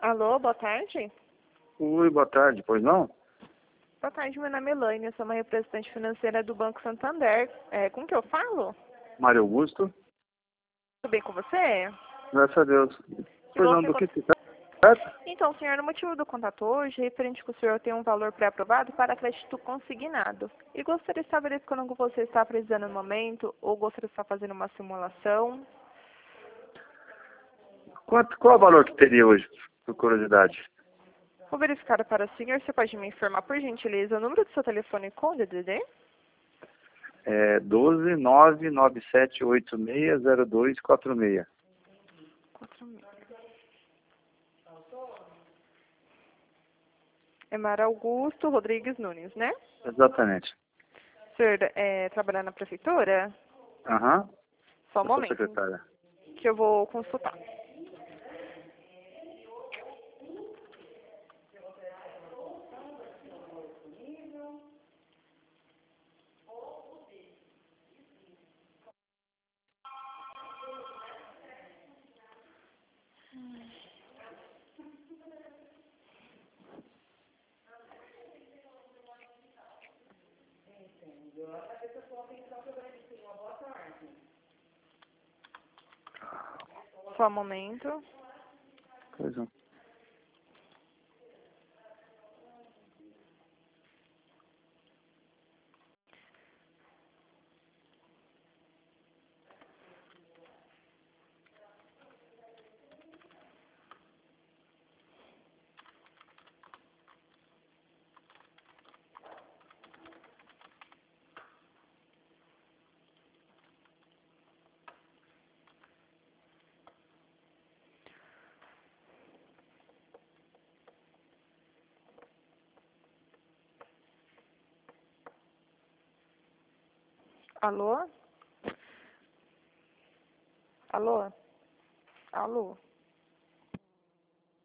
Alô, boa tarde. Oi, boa tarde, pois não? Boa tarde, meu nome é Elaine, eu sou uma representante financeira do Banco Santander. Com que eu falo? Mário Augusto? Tudo bem com você? Graças a Deus. Que Pois bom não, que do que acon- se trata? Então, senhor, o motivo do contato hoje é referente que o senhor tem um valor pré-aprovado para crédito consignado. E gostaria de estar verificando o que você está precisando no momento, ou gostaria de estar fazendo uma simulação. Qual o valor que teria hoje, por curiosidade? Vou verificar para o senhor, você pode me informar, por gentileza, o número do seu telefone com o DDD? É 12 997860246. 4.000. É Mara Augusto Rodrigues Nunes, né? Exatamente. O senhor trabalha na prefeitura? Aham. Só um Eu sou momento, secretária. que eu vou consultar. Só um momento. Pois não. Alô? Alô? Alô?